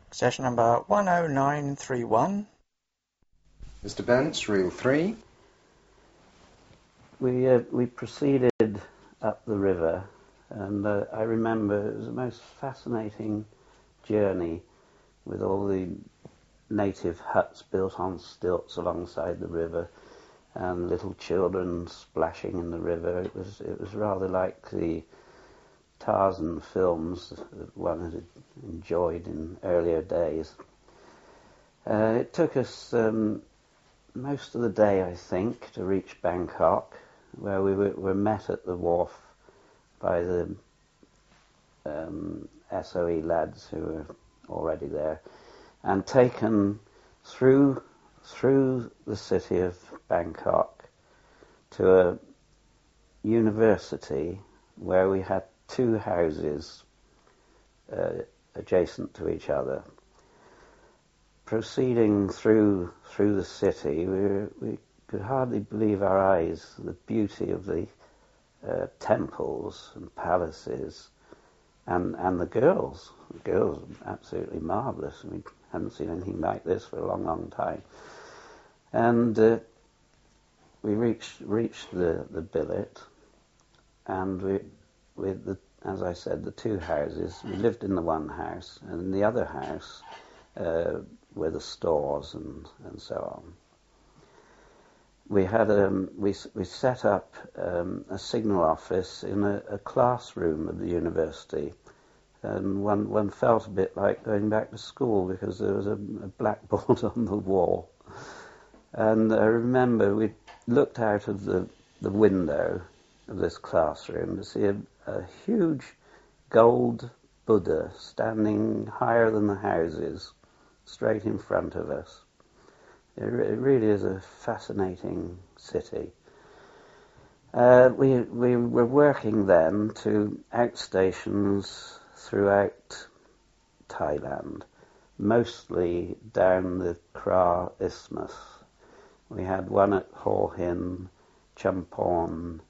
Session number 10931. Mr. Bence, reel 3. We proceeded up the river, and I remember it was the most fascinating journey with all the native huts built on stilts alongside the river and little children splashing in the river. It was rather like the Tarzan films that one had enjoyed in earlier days. It took us most of the day, I think, to reach Bangkok, where we were met at the wharf by the SOE lads who were already there, and taken through the city of Bangkok to a university where we had two houses adjacent to each other. Proceeding through the city, we could hardly believe our eyes, the beauty of the temples and palaces, and the girls. The girls were absolutely marvellous. We hadn't seen anything like this for a long, long time. And we reached the billet, and as I said, the two houses. We lived in the one house, and in the other house were the stores and so on. We had we set up a signal office in a classroom of the university, and one felt a bit like going back to school because there was a blackboard on the wall. And I remember we looked out of the window of this classroom to see a huge gold Buddha standing higher than the houses, straight in front of us. It really is a fascinating city. We were working then to outstations throughout Thailand, mostly down the Kra Isthmus. We had one at Hua Hin, Champon,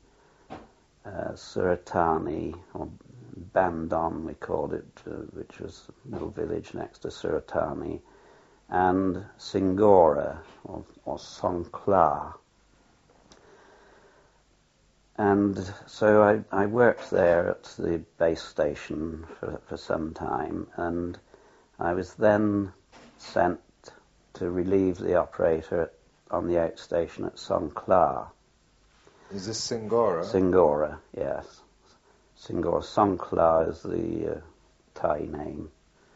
Suratani, or Bandon we called it, which was a little village next to Suratani, and Singora, or Songkhla. And so I worked there at the base station for some time, and I was then sent to relieve the operator on the outstation at Songkhla. Is this Singora? Singora, yes. Singora. Songkhla is the Thai name.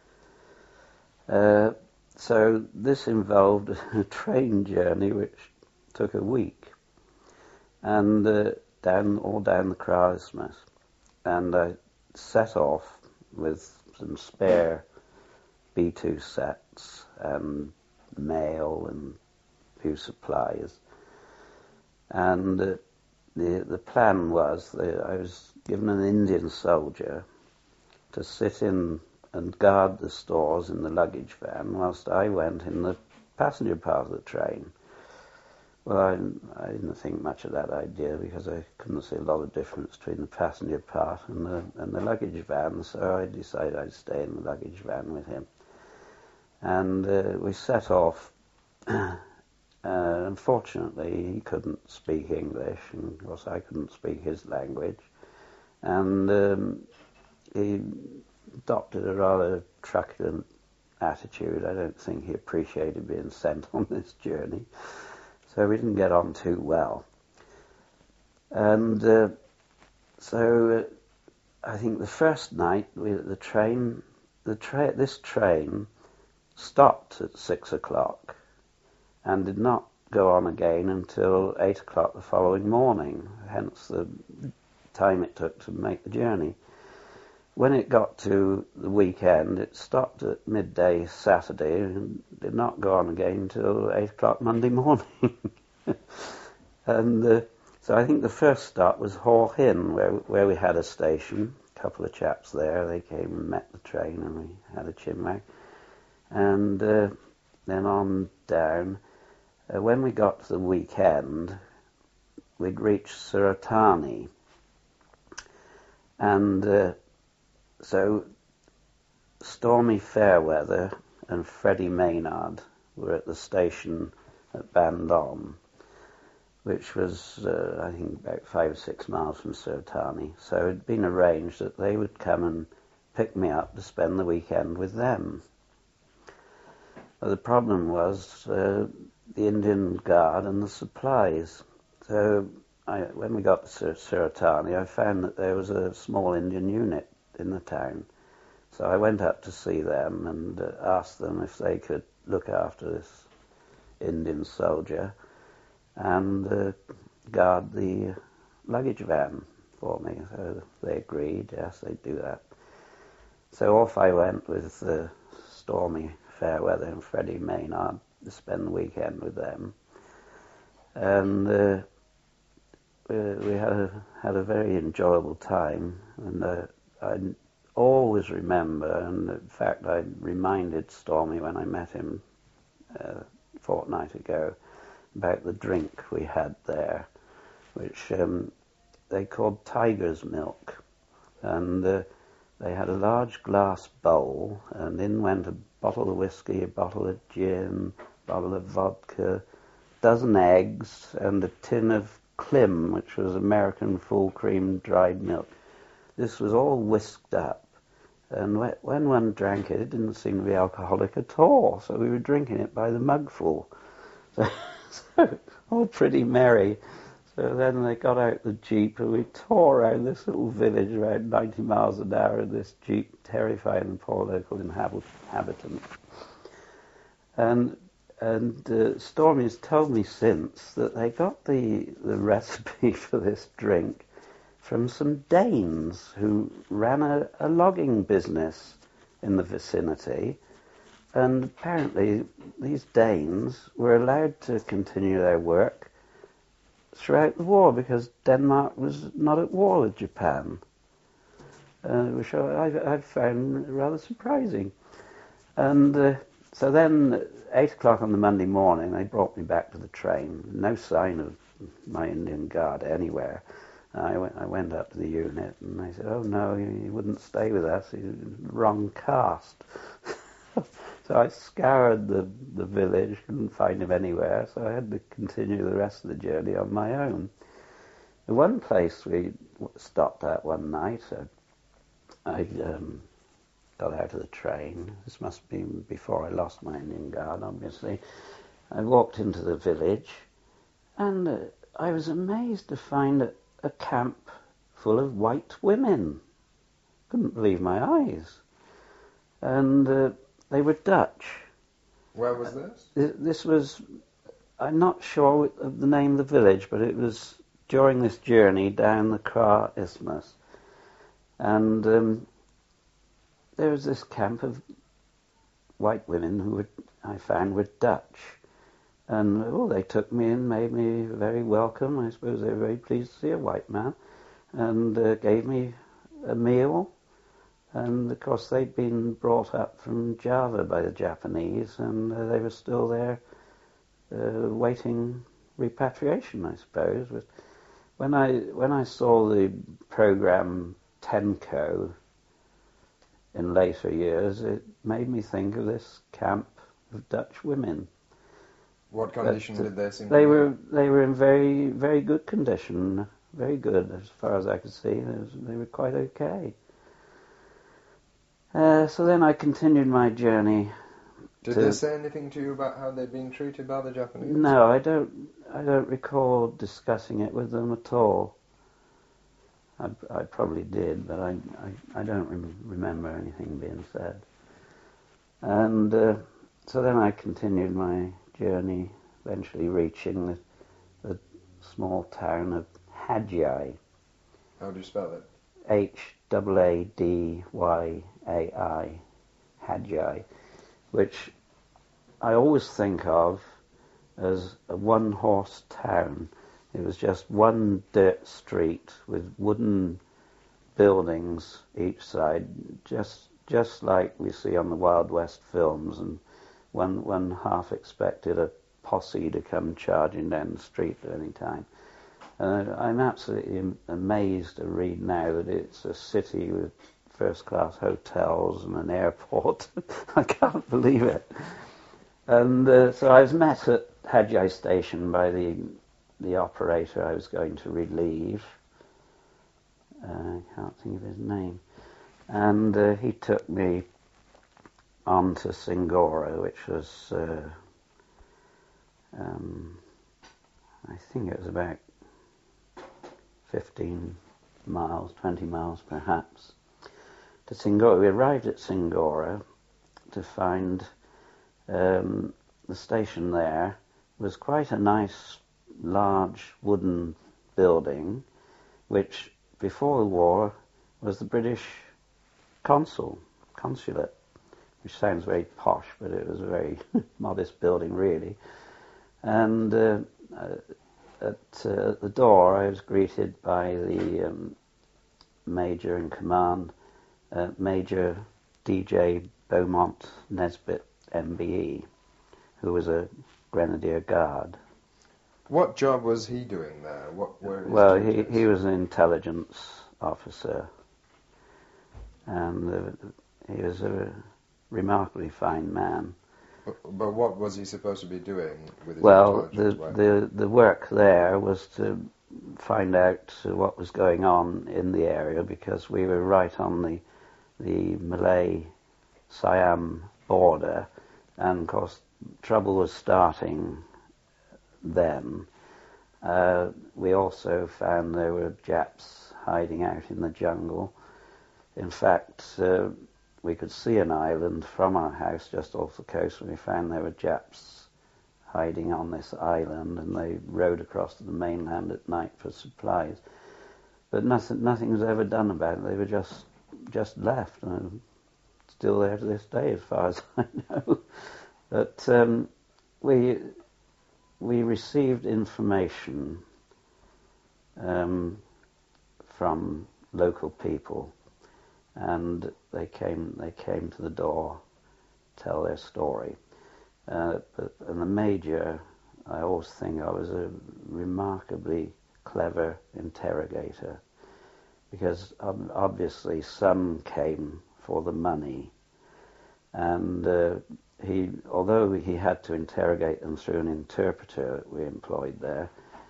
So this involved a train journey which took a week, and down the Kra Isthmus. And I set off with some spare B2 sets and mail and few supplies. And the plan was that I was given an Indian soldier to sit in and guard the stores in the luggage van whilst I went in the passenger part of the train. Well, I didn't think much of that idea because I couldn't see a lot of difference between the passenger part and the luggage van, so I decided I'd stay in the luggage van with him. And we set off. Unfortunately, he couldn't speak English, and of course I couldn't speak his language. And he adopted a rather truculent attitude. I don't think he appreciated being sent on this journey, so we didn't get on too well. And so I think the first night this train stopped at 6 o'clock and did not go on again until 8 o'clock the following morning, hence the time it took to make the journey. When it got to the weekend, it stopped at midday Saturday and did not go on again until 8 o'clock Monday morning. And so I think the first stop was Hua Hin, where we had a station. A couple of chaps there, they came and met the train and we had a chinwag. And then on down. When we got to the weekend, we'd reached Suratani. And so stormy fair weather and Freddie Maynard were at the station at Bandon, which was, I think, about 5 or 6 miles from Sertani. So it had been arranged that they would come and pick me up to spend the weekend with them. But the problem was the Indian Guard and the supplies. So when we got to Sertani, I found that there was a small Indian unit in the town. So I went up to see them and asked them if they could look after this Indian soldier and guard the luggage van for me. So they agreed, yes, they'd do that. So off I went with Stormy Fairweather and Freddie Maynard to spend the weekend with them. And we had a very enjoyable time. And I always remember, and in fact I reminded Stormy when I met him a fortnight ago, about the drink we had there, which they called Tiger's Milk. And they had a large glass bowl, and in went a bottle of whiskey, a bottle of gin, a bottle of vodka, a dozen eggs, and a tin of Klim, which was American full cream dried milk. This was all whisked up. And when one drank it, it didn't seem to be alcoholic at all. So we were drinking it by the mugful. So all pretty merry. So then they got out the jeep and we tore around this little village around 90 miles an hour in this jeep, terrifying the poor local inhabitants. And Stormy's told me since that they got the recipe for this drink from some Danes who ran a logging business in the vicinity, and apparently these Danes were allowed to continue their work throughout the war because Denmark was not at war with Japan, which I found rather surprising. And so then 8 o'clock on the Monday morning they brought me back to the train. No sign of my Indian Guard anywhere. I went up to the unit and they said, oh no, he wouldn't stay with us, he's wrong caste. So I scoured the village, couldn't find him anywhere, so I had to continue the rest of the journey on my own. The one place we stopped at one night, I got out of the train. This must have been before I lost my Indian Guard, obviously. I walked into the village and I was amazed to find a camp full of white women. Couldn't believe my eyes. And they were Dutch. Where was this? This was, I'm not sure of the name of the village, but it was during this journey down the Kra Isthmus. And there was this camp of white women who I found were Dutch. And they took me in, made me very welcome. I suppose they were very pleased to see a white man, and gave me a meal. And of course they'd been brought up from Java by the Japanese, and they were still there waiting repatriation, I suppose. But when I saw the program Tenko in later years, it made me think of this camp of Dutch women. What condition did they seem to They be? were in very, very good condition, very good as far as I could see. They were quite okay. So then I continued my journey. Did they say anything to you about how they'd been treated by the Japanese? No, I don't recall discussing it with them at all. I probably did, but I don't remember anything being said. And so then I continued my journey, eventually reaching the small town of Hadjai. How do you spell it? Hadyai, Hadjai, which I always think of as a one-horse town. It was just one dirt street with wooden buildings each side, just like we see on the Wild West films, and one half expected a posse to come charging down the street at any time. I'm absolutely amazed to read now that it's a city with first-class hotels and an airport. I can't believe it. And so I was met at Hadjai Station by the operator I was going to relieve. I can't think of his name. And he took me on to Singora, which was, I think it was about 15 miles, 20 miles perhaps, to Singora. We arrived at Singora to find the station there was quite a nice, large wooden building, which before the war was the British consulate, which sounds very posh, but it was a very modest building really. And at the door I was greeted by the Major in command, Major D.J. Beaumont Nesbitt, MBE, who was a Grenadier Guard. What job was he doing there? What were his Well, duties? he was an intelligence officer, and he was a remarkably fine man. But what was he supposed to be doing with his Well, intelligence work? the work there was to find out what was going on in the area, because we were right on the Malay-Siam border, and of course trouble was starting then. We also found there were Japs hiding out in the jungle. In fact, we could see an island from our house just off the coast, and we found there were Japs hiding on this island, and they rowed across to the mainland at night for supplies. But nothing was ever done about it. They were just left, and still there to this day, as far as I know. But we received information from local people, and they came to the door, tell their story. And the Major, I always think I was a remarkably clever interrogator, because obviously some came for the money, and although he had to interrogate them through an interpreter that we employed there,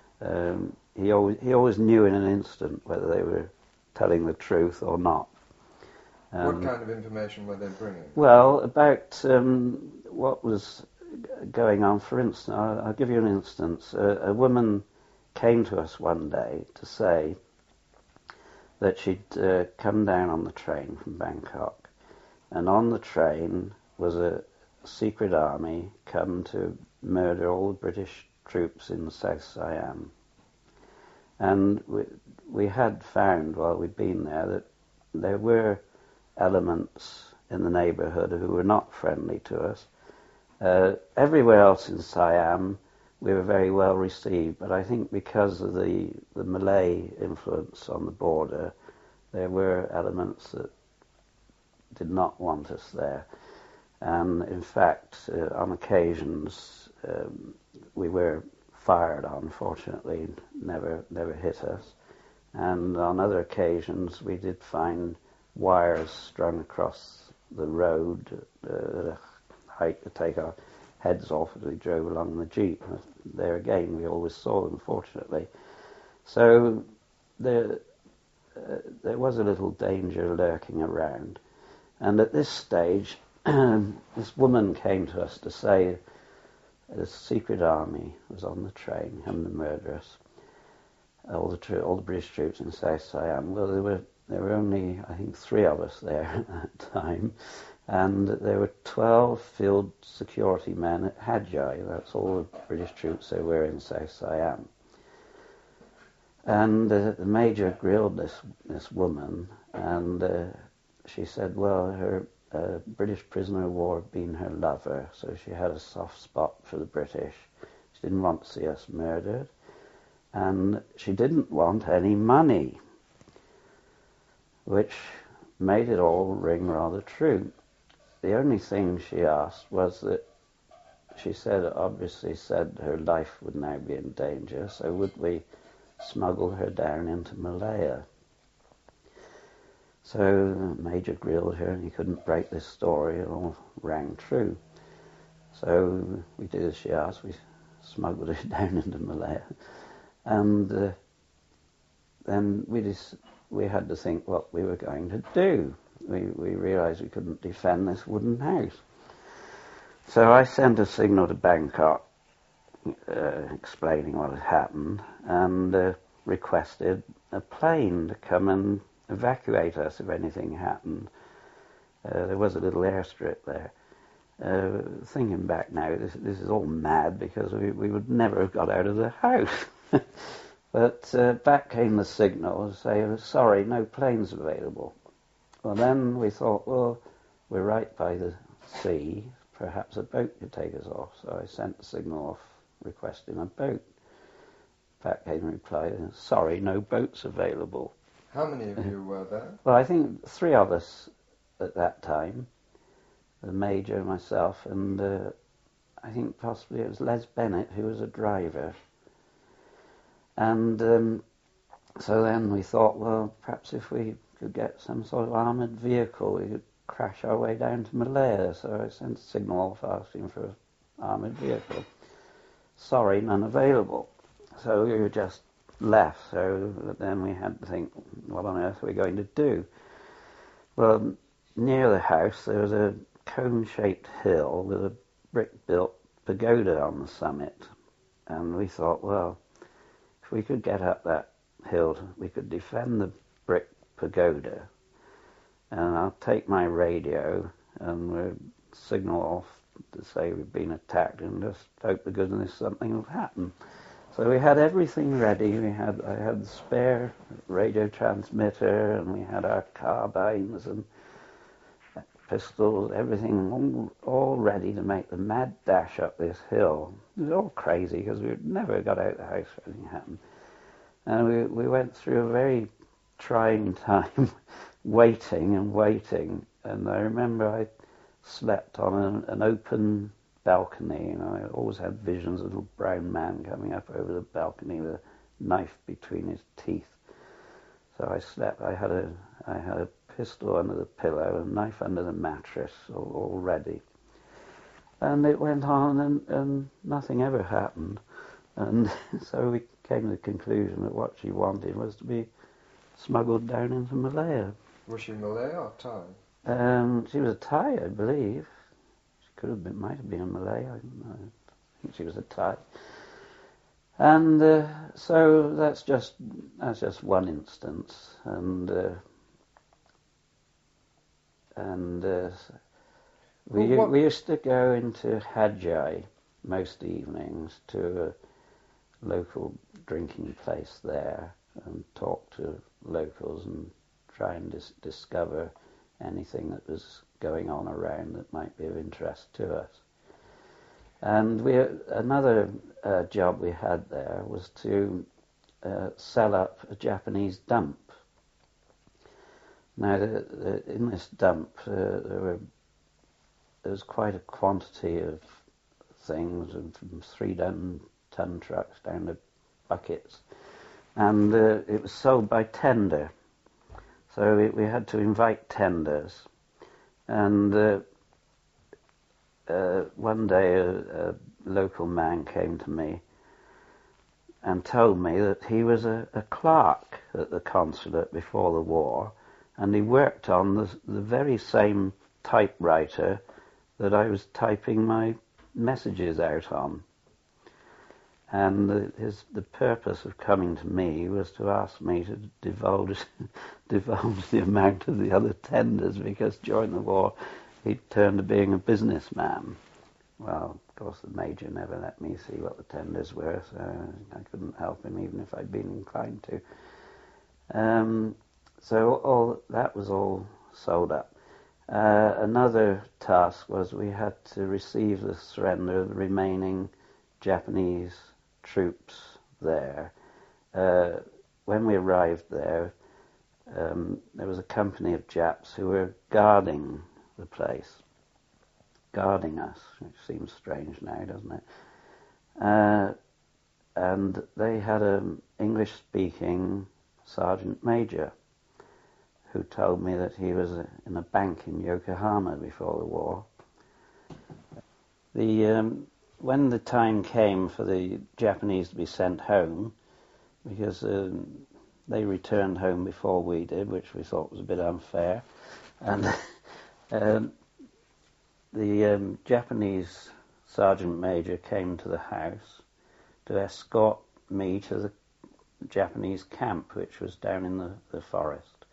he always knew in an instant whether they were telling the truth or not. What kind of information were they bringing? Well, about what was going on. For instance, I'll give you an instance. A woman came to us one day to say that she'd come down on the train from Bangkok, and on the train was a secret army come to murder all the British troops in the South Siam. And we had found, while we'd been there, that there were elements in the neighbourhood who were not friendly to us. Everywhere else in Siam we were very well received, but I think because of the Malay influence on the border, there were elements that did not want us there. And in fact, on occasions we were fired on. Fortunately, never hit us. And on other occasions we did find wires strung across the road at a height to take our heads off as we drove along the jeep. There again, we always saw them, fortunately. So there was a little danger lurking around. And at this stage, this woman came to us to say the secret army was on the train coming to murder us. All the British troops in South Siam. Well, there were only, I think, 3 of us there at that time, and there were 12 field security men at Hadjai. That's all the British troops there were in South Siam. And the Major grilled this woman, and she said, well, her British prisoner of war had been her lover, so she had a soft spot for the British. She didn't want to see us murdered, and she didn't want any money, which made it all ring rather true. The only thing she asked was that she obviously said her life would now be in danger, so would we smuggle her down into Malaya? So the Major grilled her and he couldn't break this story. It all rang true. So we did as she asked. We smuggled her down into Malaya. And then we had to think what we were going to do. We realised we couldn't defend this wooden house. So I sent a signal to Bangkok explaining what had happened and requested a plane to come and evacuate us if anything happened. There was a little airstrip there. Thinking back now, this is all mad because we would never have got out of the house. But back came the signal to say, sorry, no planes available. Well, then we thought, well, we're right by the sea. Perhaps a boat could take us off. So I sent the signal off requesting a boat. Back came the reply, sorry, no boats available. How many of you were there? Well, I think 3 of us at that time. The Major, myself, and I think possibly it was Les Bennett, who was a driver. And so then we thought, well, perhaps if we could get some sort of armoured vehicle, we could crash our way down to Malaya. So I sent a signal off asking for an armoured vehicle. Sorry, none available. So we were just left. So then we had to think, what on earth are we going to do? Well, near the house there was a cone-shaped hill with a brick-built pagoda on the summit. And we thought, well, if we could get up that hill, we could defend the brick pagoda. And I'll take my radio and we'll signal off to say we've been attacked and just hope to goodness something will happen. So we had everything ready. I had the spare radio transmitter and we had our carbines and pistols, everything all ready to make the mad dash up this hill. It was all crazy because we never got out of the house if anything happened. And we went through a very trying time waiting. And I remember I slept on an open balcony. You know, I always had visions of a little brown man coming up over the balcony with a knife between his teeth. So I slept. I had a pistol under the pillow, a knife under the mattress, all ready. And it went on, and nothing ever happened. And so we came to the conclusion that what she wanted was to be smuggled down into Malaya. Was she Malay or Thai? She was a Thai, I believe. She could have been, might have been a Malay. I don't know. I think she was a Thai. And so that's just one instance. We used to go into Hajjai most evenings to a local drinking place there and talk to locals and try and discover anything that was going on around that might be of interest to us. And another job we had there was to sell up a Japanese dump. Now, in this dump, there was quite a quantity of things, from 3-ton trucks down to buckets, and it was sold by tender. So we had to invite tenders, and one day a local man came to me and told me that he was a clerk at the consulate before the war, and he worked on the very same typewriter that I was typing my messages out on. And the purpose of coming to me was to ask me to divulge the amount of the other tenders, because during the war he'd turned to being a businessman. Well, of course the Major never let me see what the tenders were, so I couldn't help him even if I'd been inclined to. So all that was all sold up. Another task was we had to receive the surrender of the remaining Japanese troops there. When we arrived there was a company of Japs who were guarding the place, guarding us, which seems strange now, doesn't it? And they had an English-speaking sergeant major who told me that he was in a bank in Yokohama before the war. When the time came for the Japanese to be sent home, because they returned home before we did, which we thought was a bit unfair, and the Japanese sergeant major came to the house to escort me to the Japanese camp, which was down in the forest.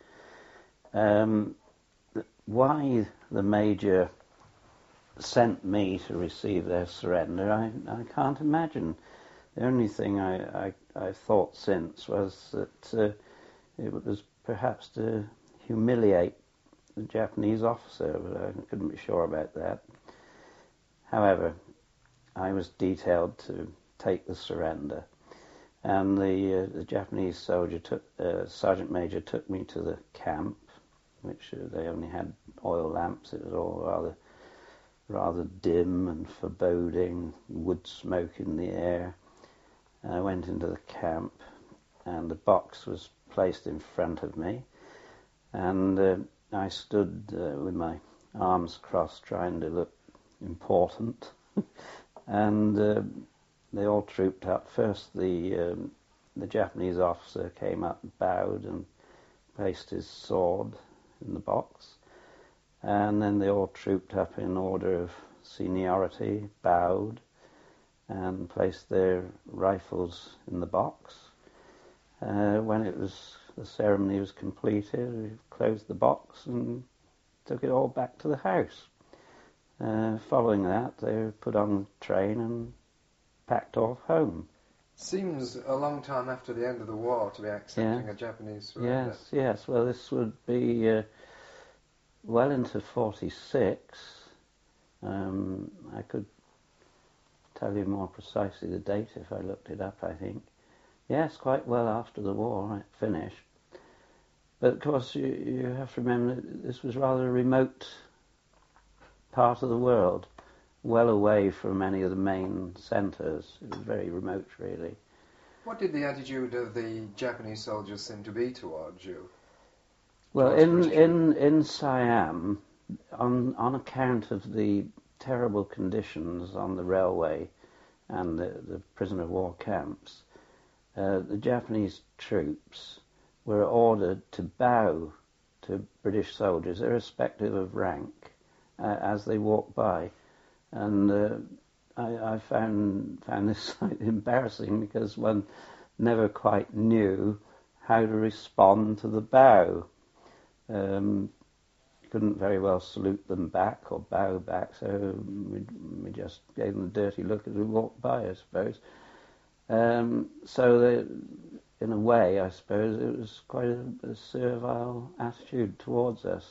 Why the major sent me to receive their surrender, I can't imagine. The only thing I've thought since was that it was perhaps to humiliate the Japanese officer, but I couldn't be sure about that. However, I was detailed to take the surrender, and the Japanese sergeant major took me to the camp, which they only had oil lamps. It was all rather dim and foreboding, wood smoke in the air. And I went into the camp, and the box was placed in front of me, and I stood with my arms crossed, trying to look important, and they all trooped up. First, the Japanese officer came up, bowed, and placed his sword in the box. And then they all trooped up in order of seniority, bowed, and placed their rifles in the box. When the ceremony was completed, we closed the box and took it all back to the house. Following that, they were put on the train and packed off home. Seems a long time after the end of the war to be accepting a Japanese surrender. Yes. Well, this would be well into 46. I could tell you more precisely the date if I looked it up, I think. Yes, quite well after the war it finished. But of course you have to remember that this was rather a remote part of the world, well away from any of the main centres. It was very remote, really. What did the attitude of the Japanese soldiers seem to be towards you? Well, in Siam, on account of the terrible conditions on the railway and the prisoner of war camps, the Japanese troops were ordered to bow to British soldiers, irrespective of rank, as they walked by. And I found this slightly embarrassing, because one never quite knew how to respond to the bow. Couldn't very well salute them back or bow back, so we just gave them a dirty look as we walked by, I suppose. So in a way, I suppose, it was quite a servile attitude towards us.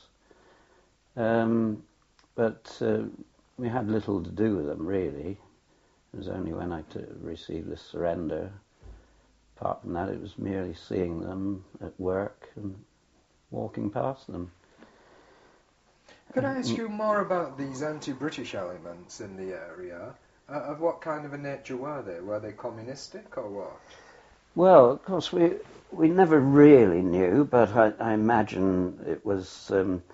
But we had little to do with them, really. It was only when I received the surrender. Apart from that, it was merely seeing them at work and walking past them. Could I ask you more about these anti-British elements in the area? Of what kind of a nature were they? Were they communistic or what? Well, of course, we never really knew, but I imagine it was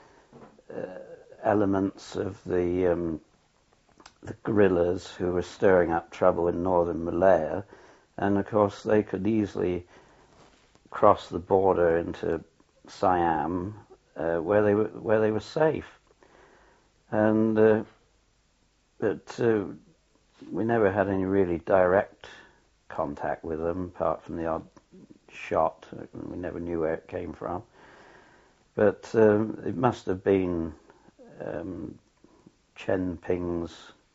elements of the guerrillas who were stirring up trouble in northern Malaya, and of course they could easily cross the border into Siam, where they were safe, and but we never had any really direct contact with them, apart from the odd shot. We never knew where it came from, but it must have been Chen Ping's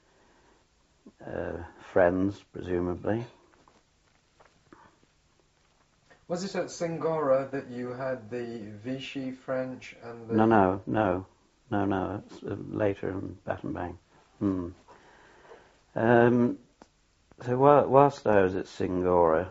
friends, presumably. Was it at Singora that you had the Vichy French and the... No. It's later in Battambang. So whilst I was at Singora,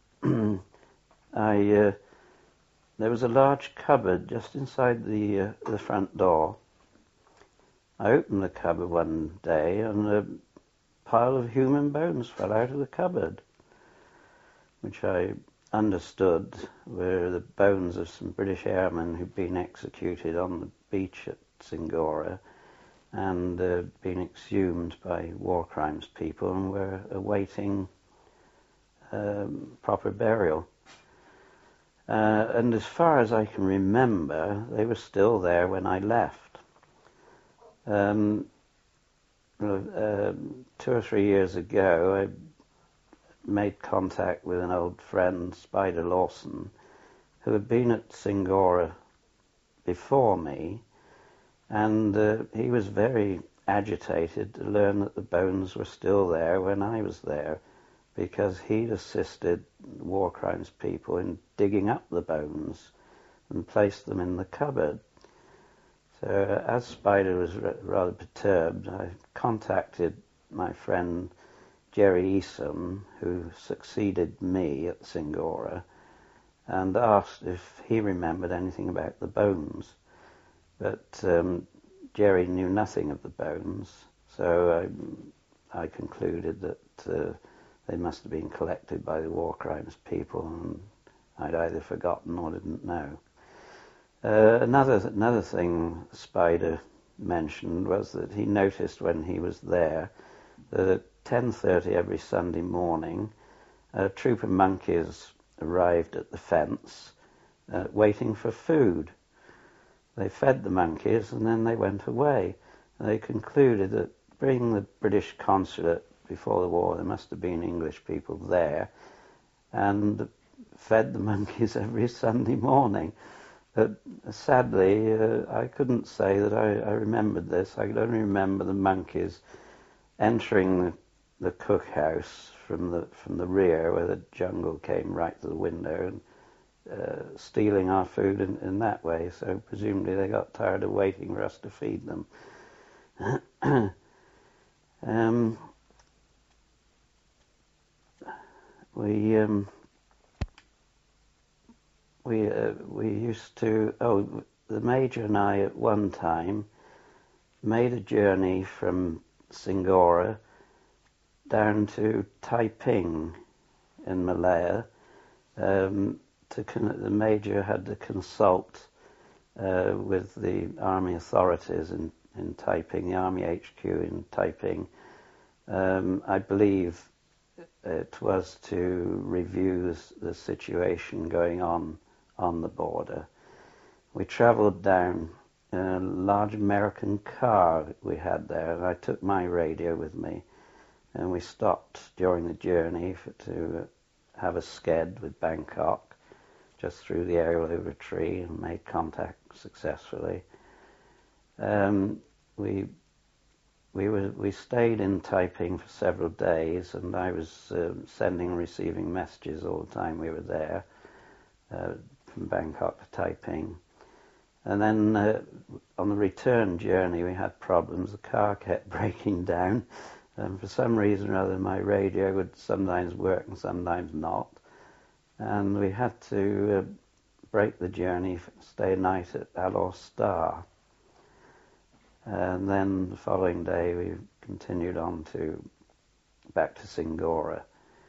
there was a large cupboard just inside the front door. I opened the cupboard one day, and a pile of human bones fell out of the cupboard, which I understood were the bones of some British airmen who'd been executed on the beach at Singora and been exhumed by war crimes people and were awaiting proper burial. And as far as I can remember, they were still there when I left. 2 or 3 years ago, I made contact with an old friend, Spider Lawson, who had been at Singora before me, and he was very agitated to learn that the bones were still there when I was there, because he'd assisted war crimes people in digging up the bones and placed them in the cupboard. So as Spider was rather perturbed, I contacted my friend Jerry Esom, who succeeded me at Singora, and asked if he remembered anything about the bones. But Jerry knew nothing of the bones, so I concluded that they must have been collected by the war crimes people, and I'd either forgotten or didn't know. Another thing Spider mentioned was that he noticed when he was there that at 10:30 every Sunday morning, a troop of monkeys arrived at the fence waiting for food. They fed the monkeys and then they went away. And they concluded that being the British consulate before the war, there must have been English people there, and fed the monkeys every Sunday morning. But sadly, I couldn't say that I remembered this. I could only remember the monkeys entering the cookhouse from the rear, where the jungle came right to the window, and stealing our food in that way. So presumably they got tired of waiting for us to feed them. We used to. The Major and I at one time made a journey from Singora down to Taiping in Malaya. The Major had to consult with the army authorities in Taiping, the army HQ in Taiping. I believe it was to review the situation going on the border. We travelled down in a large American car we had there, and I took my radio with me, and we stopped during the journey to have a sked with Bangkok, just through the aerial over a tree, and made contact successfully. We stayed in Taiping for several days, and I was sending and receiving messages all the time we were there, from Bangkok to Taiping. And then on the return journey we had problems. The car kept breaking down, and for some reason or other my radio would sometimes work and sometimes not. And we had to break the journey, stay a night at Alor Star. And then the following day we continued on back to Singora.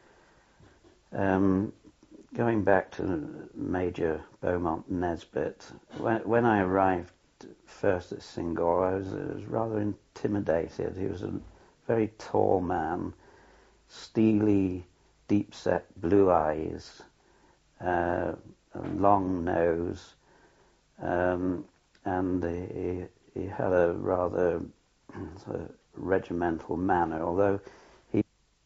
Going back to Major Beaumont Nesbitt, when I arrived first at Singora, I was rather intimidated. He was a very tall man, steely, deep-set blue eyes, a long nose, and he had a rather sort of regimental manner, although